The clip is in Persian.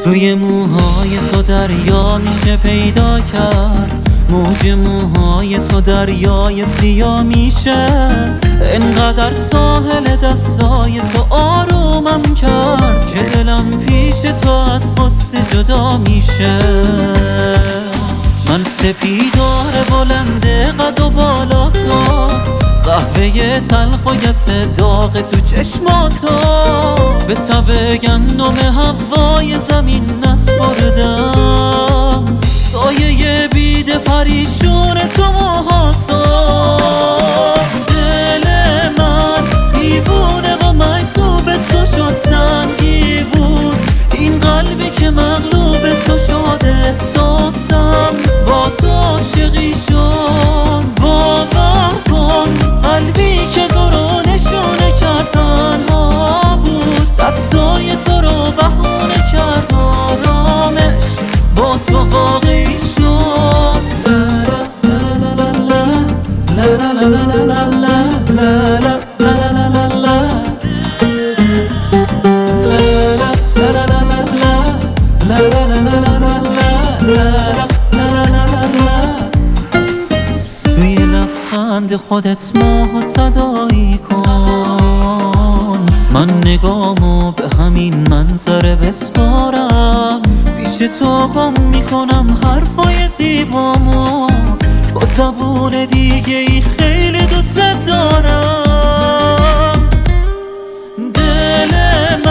توی موهای تو دریا میشه پیدا کرد، موج موهای تو دریای سیاه میشه. انقدر ساحل دستای تو آرومم کرد که دلم پیش تو از غصه جدا میشه. من سپیدار بلند قد و بالا تو، قهوه تلخ و گس داغ تو چشماتو، به تب گندم هوای زمین نسپردم، سایه بید پریشون تو موهاتو. دل من دیوونه و مجذوب تو شد، سنگی بود این قلبی که مغلوب تو شد. احساسم با تو عاشقی شد، باور کن قلبی که تو رو نشونه کرد تنها بود، دستای تو رو بهونه کرد، آرامش با تو واقعی شد. توی لبخند خودت ماهو تداعی کن، من نگامو به همین منظره بسپارم، پیش تو گم میکنم حرفای زیبامو، با زبون دیگه ای خیلی دوست دارم. دل